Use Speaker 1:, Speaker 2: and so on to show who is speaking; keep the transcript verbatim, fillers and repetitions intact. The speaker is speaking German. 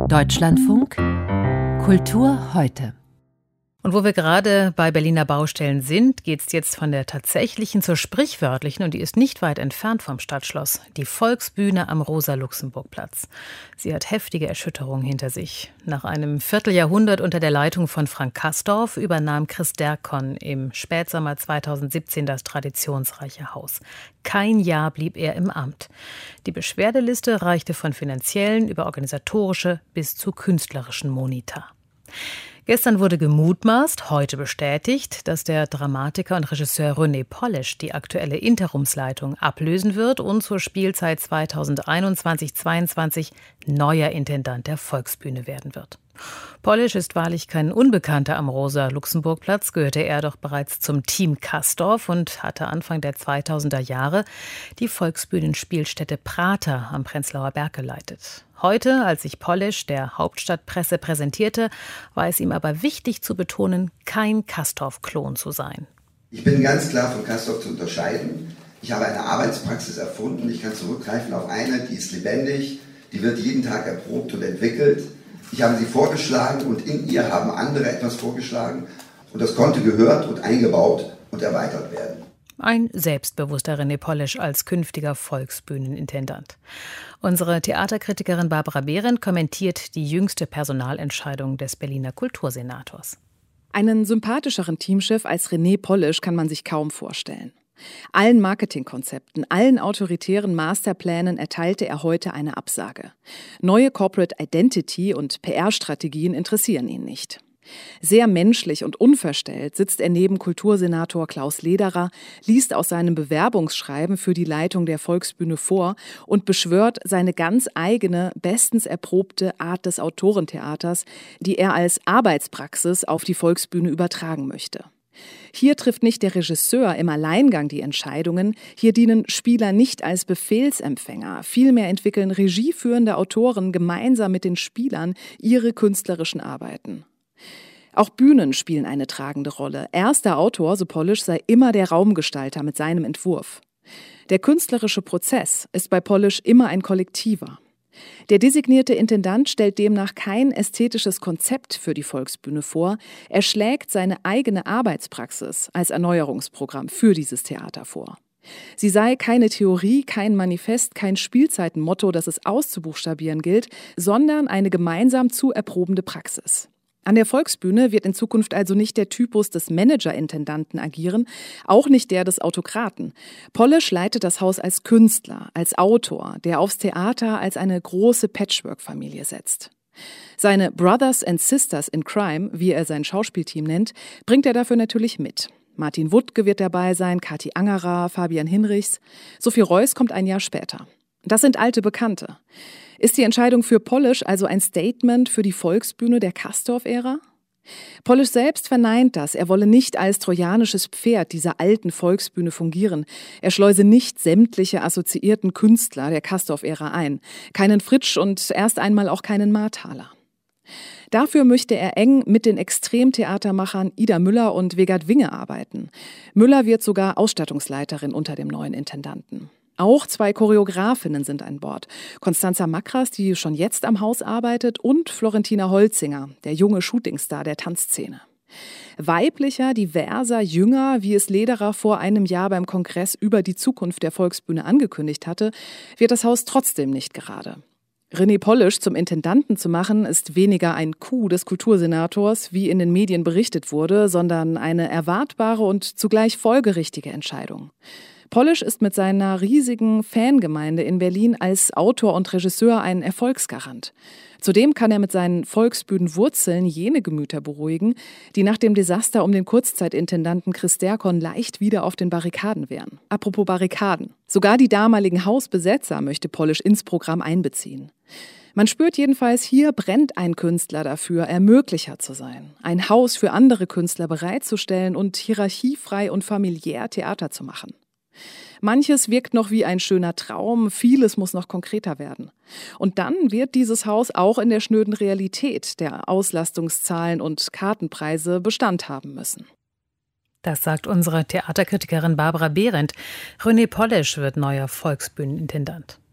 Speaker 1: Deutschlandfunk Kultur heute. Und wo wir gerade bei Berliner Baustellen sind, geht es jetzt von der tatsächlichen zur sprichwörtlichen, und die ist nicht weit entfernt vom Stadtschloss, die Volksbühne am Rosa-Luxemburg-Platz. Sie hat heftige Erschütterungen hinter sich. Nach einem Vierteljahrhundert unter der Leitung von Frank Castorf übernahm Chris Dercon im Spätsommer zweitausendsiebzehn das traditionsreiche Haus. Kein Jahr blieb er im Amt. Die Beschwerdeliste reichte von finanziellen über organisatorische bis zu künstlerischen Monita. Gestern wurde gemutmaßt, heute bestätigt, dass der Dramatiker und Regisseur René Polish die aktuelle Interimsleitung ablösen wird und zur Spielzeit zweitausendeinundzwanzig zweiundzwanzig neuer Intendant der Volksbühne werden wird. Polish ist wahrlich kein Unbekannter am Rosa-Luxemburg-Platz, gehörte er doch bereits zum Team Castorf und hatte Anfang der zweitausender Jahre die Volksbühnenspielstätte Prater am Prenzlauer Berg geleitet. Heute, als sich Polish der Hauptstadtpresse präsentierte, war es ihm aber wichtig zu betonen, kein Castorf-Klon zu sein.
Speaker 2: Ich bin ganz klar von Castorf zu unterscheiden. Ich habe eine Arbeitspraxis erfunden. Ich kann zurückgreifen auf eine, die ist lebendig, die wird jeden Tag erprobt und entwickelt. Ich habe sie vorgeschlagen und in ihr haben andere etwas vorgeschlagen. Und das konnte gehört und eingebaut und erweitert werden.
Speaker 1: Ein selbstbewusster René Polish als künftiger Volksbühnenintendant. Unsere Theaterkritikerin Barbara Behrendt kommentiert die jüngste Personalentscheidung des Berliner Kultursenators.
Speaker 3: Einen sympathischeren Teamchef als René Polish kann man sich kaum vorstellen. Allen Marketingkonzepten, allen autoritären Masterplänen erteilte er heute eine Absage. Neue Corporate Identity und P R-Strategien interessieren ihn nicht. Sehr menschlich und unverstellt sitzt er neben Kultursenator Klaus Lederer, liest aus seinem Bewerbungsschreiben für die Leitung der Volksbühne vor und beschwört seine ganz eigene, bestens erprobte Art des Autorentheaters, die er als Arbeitspraxis auf die Volksbühne übertragen möchte. Hier trifft nicht der Regisseur im Alleingang die Entscheidungen, hier dienen Spieler nicht als Befehlsempfänger, vielmehr entwickeln regieführende Autoren gemeinsam mit den Spielern ihre künstlerischen Arbeiten. Auch Bühnen spielen eine tragende Rolle. Erster Autor, so Polish, sei immer der Raumgestalter mit seinem Entwurf. Der künstlerische Prozess ist bei Polish immer ein kollektiver. Der designierte Intendant stellt demnach kein ästhetisches Konzept für die Volksbühne vor, er schlägt seine eigene Arbeitspraxis als Erneuerungsprogramm für dieses Theater vor. Sie sei keine Theorie, kein Manifest, kein Spielzeitenmotto, das es auszubuchstabieren gilt, sondern eine gemeinsam zu erprobende Praxis. An der Volksbühne wird in Zukunft also nicht der Typus des Manager-Intendanten agieren, auch nicht der des Autokraten. Polish leitet das Haus als Künstler, als Autor, der aufs Theater als eine große Patchwork-Familie setzt. Seine Brothers and Sisters in Crime, wie er sein Schauspielteam nennt, bringt er dafür natürlich mit. Martin Wuttke wird dabei sein, Kathi Angerer, Fabian Hinrichs. Sophie Reuss kommt ein Jahr später. Das sind alte Bekannte. Ist die Entscheidung für Polish also ein Statement für die Volksbühne der Castorf-Ära? Polish selbst verneint das. Er wolle nicht als trojanisches Pferd dieser alten Volksbühne fungieren. Er schleuse nicht sämtliche assoziierten Künstler der Castorf-Ära ein. Keinen Fritsch und erst einmal auch keinen Marthaler. Dafür möchte er eng mit den Extremtheatermachern Ida Müller und Vegard Winge arbeiten. Müller wird sogar Ausstattungsleiterin unter dem neuen Intendanten. Auch zwei Choreografinnen sind an Bord. Constanza Makras, die schon jetzt am Haus arbeitet, und Florentina Holzinger, der junge Shootingstar der Tanzszene. Weiblicher, diverser, jünger, wie es Lederer vor einem Jahr beim Kongress über die Zukunft der Volksbühne angekündigt hatte, wird das Haus trotzdem nicht gerade. René Polish zum Intendanten zu machen, ist weniger ein Coup des Kultursenators, wie in den Medien berichtet wurde, sondern eine erwartbare und zugleich folgerichtige Entscheidung. Polish ist mit seiner riesigen Fangemeinde in Berlin als Autor und Regisseur ein Erfolgsgarant. Zudem kann er mit seinen Volksbühnenwurzeln jene Gemüter beruhigen, die nach dem Desaster um den Kurzzeitintendanten Chris Dercon leicht wieder auf den Barrikaden wären. Apropos Barrikaden. Sogar die damaligen Hausbesetzer möchte Polish ins Programm einbeziehen. Man spürt jedenfalls, hier brennt ein Künstler dafür, Ermöglicher zu sein. Ein Haus für andere Künstler bereitzustellen und hierarchiefrei und familiär Theater zu machen. Manches wirkt noch wie ein schöner Traum, vieles muss noch konkreter werden. Und dann wird dieses Haus auch in der schnöden Realität der Auslastungszahlen und Kartenpreise Bestand haben müssen.
Speaker 1: Das sagt unsere Theaterkritikerin Barbara Behrendt. René Polish wird neuer Volksbühnenintendant.